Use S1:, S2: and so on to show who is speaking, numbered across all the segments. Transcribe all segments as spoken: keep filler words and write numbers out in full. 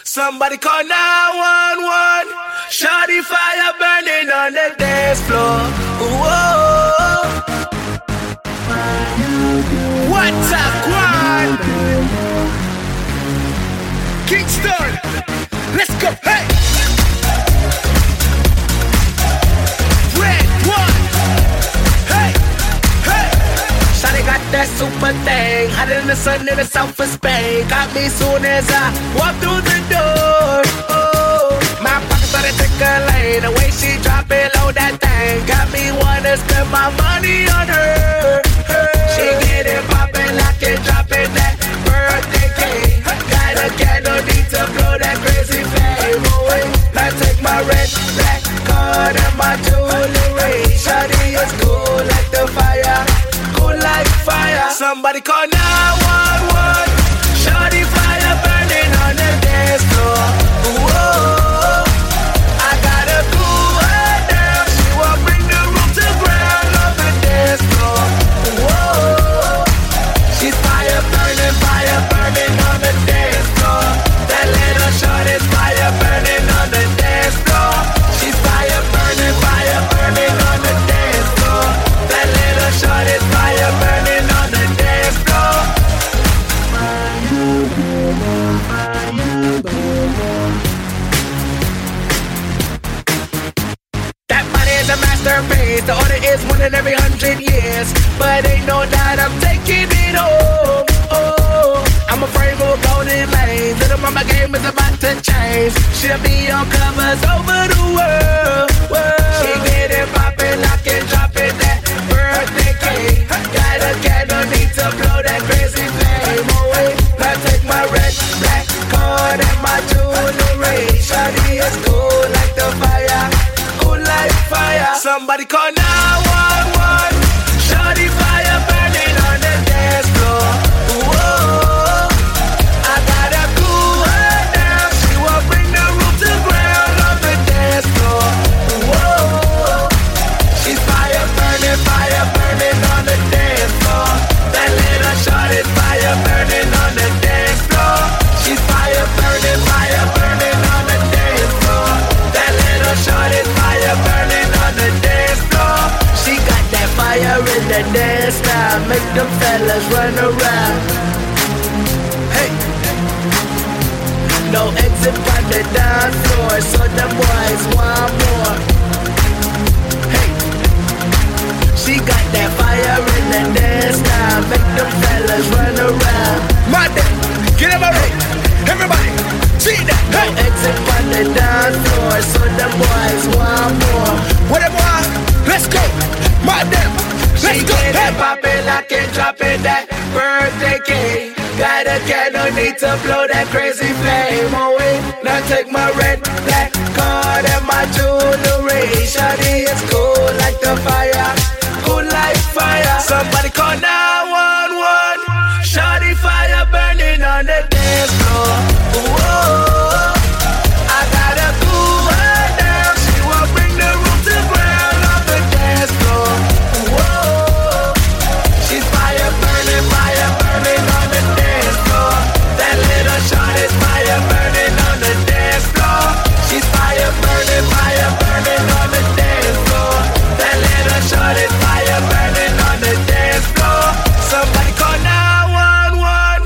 S1: Somebody call nine one one. Shawty fire burning on the dance floor. Whoa. What's up, Quan? Kingston, let's go. Hey. Red one. Hey, hey. Shawty got that super thing, hotter than the sun in the south of Spain. Got me soon as I walk through the door. Oh, my pocket started tickling. The way she drop it low, that thing got me wanna spend my money on her. her. She get it poppin', lock it, drop it, that birthday cake. Got a candle, need to blow that crazy flame away. I take my red, black card and my jewelry. Shawty is cool like the fire, cool like fire. Somebody call nine one one. Shawty fire burning on the dance floor. Whoa, I gotta cool her down. She will bring the room to ground on the dance floor. Whoa, she's fire burning, fire burning on the dance floor. That little shorty's fire burning on the dance floor. She's fire burning, fire burning on the dance floor. That little shorty's fire burning on the dance floor. That body is a masterpiece. The order is one in every hundred years. But ain't no doubt I'm taking it home. Oh, I'm afraid we'll go in lanes. Little mama game is about to change. She'll be on covers over the world. world. She get it poppin', lock it, drop it, that birthday cake. Got a candle, need to blow that crazy flame away. I take my red, black card and my jewelry. Shawty is cool like the fire, cool like fire. Somebody call nine one one. Shawty fire burning on the dance floor. Whoa, I gotta cool her down. She will bring the room to ground on the dance floor. Whoa, she's fire burning, fire burning on the dance floor. That little shorty's fire burning on the dance floor. She's fire burning, fire burning on the dance floor. That little shorty's fire burning on the dance floor. She got that fire in the dance now, make them fellas run around. Hey, no exit on the dance floor, so the boys want more. Hey, she got that fire in the dance now, make them fellas run around. Monday, get him already, everybody, see that. Hey, no exit on the dance floor, so the boys want more. What am I? Let's go, Monday, let's go. Hey, hey. Pop it, lock it, drop it, that birthday cake. Got a candle, need to blow that crazy flame away. Now take my red, black card and my jewelry. Shawty is cool like the fire, cool like fire. Somebody call nine one one. Shawty fire burning on the dance floor. Whoa, I gotta cool her down. She will bring the room to ground on the dance floor. Whoa, she's fire burning, fire burning on the dance floor. That little shorty's fire burning on the dance floor. She's fire burning, fire burning on the dance floor. That little shorty's fire burning on the dance floor. Somebody call nine one one.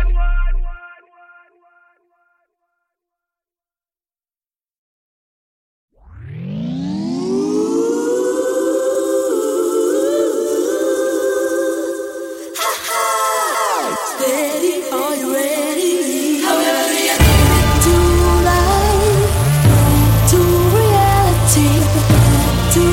S2: Steady, are you ready? However you to life, to reality, to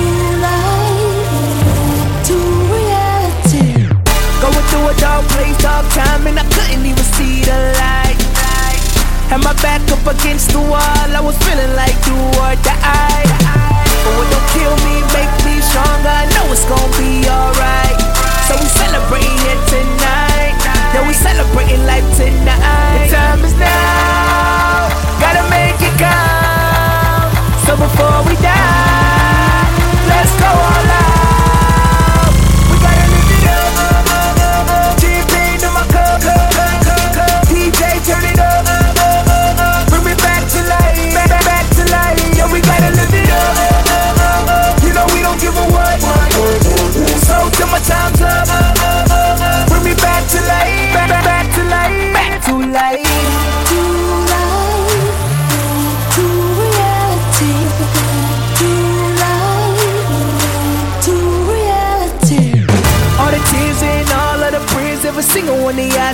S2: life, to reality.
S1: Going through a dark place, dark time, and I couldn't even see the light. Had my back up against the wall, I was feeling like do or die. But what don't kill me, make me stronger, I know it's gonna be alright. So we celebrating it tonight. Yeah, we celebrating life tonight. The time is now, gotta make it count. So before we die, let's go all out. We gotta live it up. Champagne in my cup, D J turn it up. Bring me back.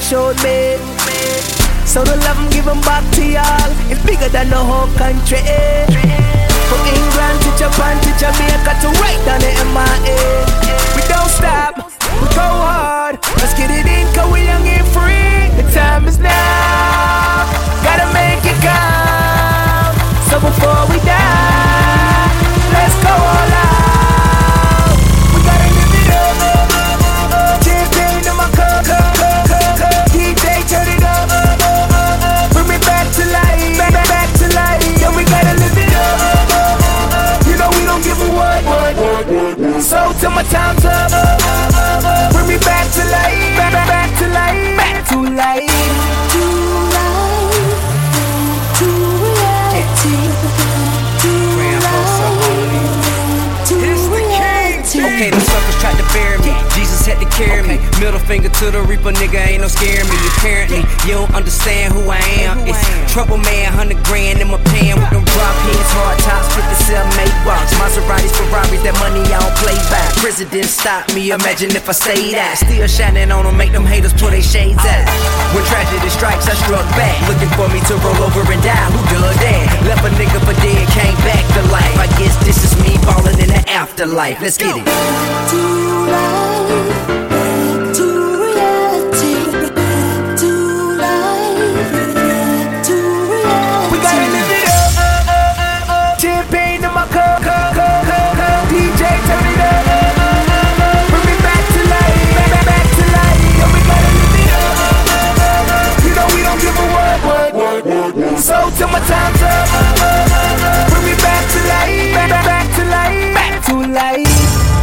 S1: showed me. So the love I'm giving back to y'all is bigger than the whole country. From England to Japan to Jamaica to right down to M I A. We don't stop, we go hard. Let's get it in, cause we young and free. The time is now, gotta make it count. So before we die, let's go all out. We gotta live it up. Champagne in my cup, D J turn it up. Bring me back to life, back, back to life. Yeah, we gotta live it up. You know we don't give a what. So till my time's up, bring me back to life, back, back to life, back to life,
S2: to life, to reality, to life, to reality.
S3: Okay, them suckers tried to bury me. Jesus had to carry me. Middle finger to the reaper, nigga, ain't no scaring me. Apparently, you don't understand who I am. It's trouble, man, hundred grand in my pan with them drop heads, hard tops, fifty-seven made rocks, Maseratis, Ferraris, that money I don't play by. President stop me, imagine if I stayed out. Still shining on them, make them haters pull their shades out. When tragedy strikes, I struck back, looking for me to roll over and die. Who does that? Left a nigga for dead, came back to life. I guess this is me falling in the afterlife. Let's get it.
S2: Back to life, back to reality, back to life, back to reality.
S1: We gotta live it up. Champagne in my cup, D J turn it up. Bring me back to life, back, back to life. Yeah, we gotta live it up. You know we don't give a what. So till my time's up, bring me back to life, back, back to life, back to life.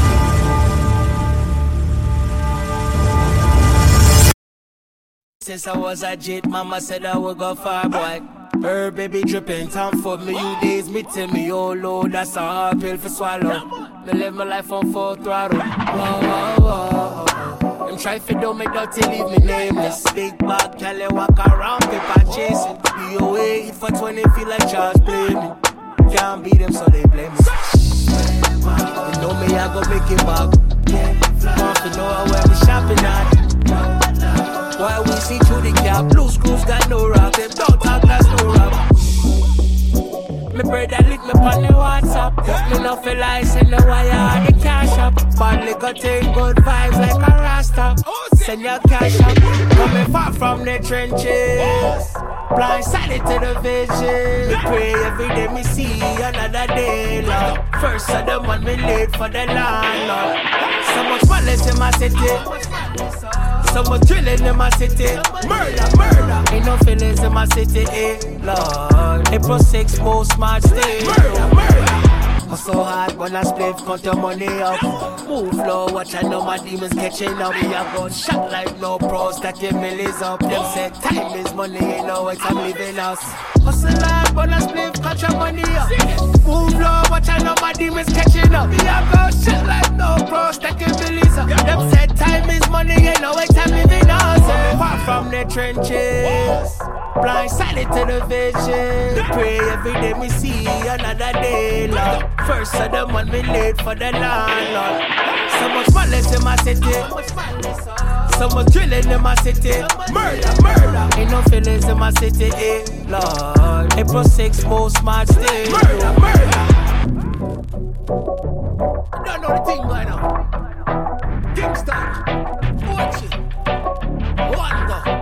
S1: Since I was a jit, mama said I would go far, boy. Her baby dripping, time for me, you days, me tell me, oh Lord, that's a hard pill for swallow. Me live my life on full throttle. Whoa, whoa, whoa. Them try fi don't make dirty, leave me nameless. Big bag, Cali walk around, paper chasing. Be away, if for twenty feel like Charles blame me. Can't beat them, so they blame me. You know me, I go make it back. Want to know where we shopping at. Why we see through the gap, blue screws got no rock, them don't talk, that's no rock. Me brother lick me on the WhatsApp, cause me no feel like send the wire, the cash up. Badly got take good vibes like a rasta. Send your cash up, coming far from the trenches. Blindsided to the vision. Me pray every day me see another day, Lord. First of the month me late for the landlord. So much violence in my city, so much drilling in my city. Murder, murder. Ain't no feelings in my city, eh, Lord. April sixth, most smart stay. Murder, murder. Hustle hard, when I split, count your money up. Move low, watch I know my demons catching up. We are got shot like no pros, stacking millies up. Them said time is money, ain't no way I'm leaving us. Hustle hard, when I split, count your money up. Move low, watch I know my demons catching up. We are got shot like no pros, stacking millies up. Them said time is money, ain't no way I'm leaving us. Far from the trenches, blindsided to the vision. Pray every day me see another day, Lord. First of the month me late for the landlord. So much violence in my city, so much drilling in my city. Murder, murder. Ain't no feelings in my city, eh, Lord. April sixth, most smart stay. Murder, murder. Don't know the thing going on. Kingston, watch it. Wonder.